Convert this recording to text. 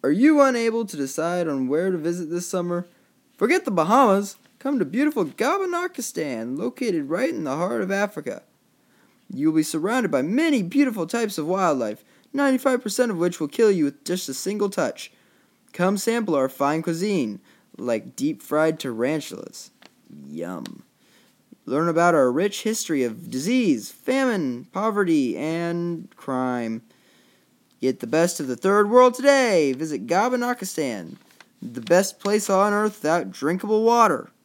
Are you unable to decide on where to visit this summer? Forget the Bahamas. Come to beautiful Gabanarkistan, located right in the heart of Africa. You will be surrounded by many beautiful types of wildlife, 95% of which will kill you with just a single touch. Come sample our fine cuisine, like deep-fried tarantulas. Yum. Learn about our rich history of disease, famine, poverty, and crime. Get the best of the third world today. Visit Gabanarkistan, the best place on earth without drinkable water.